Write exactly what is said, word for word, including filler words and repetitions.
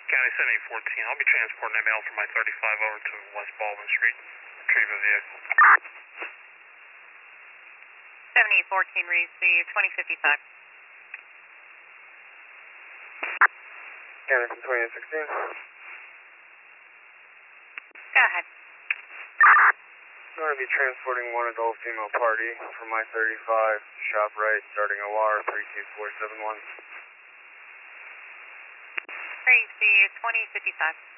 County seventy fourteen, I'll be transporting a male from my thirty-five over to West Baldwin Street. Retrieve a vehicle. seventy fourteen, receive twenty fifty-five. County from twenty sixteen. Go ahead. I'm going to be transporting one adult female party from my thirty-five to ShopRite, starting O R three two four seven one. Receive twenty fifty-five.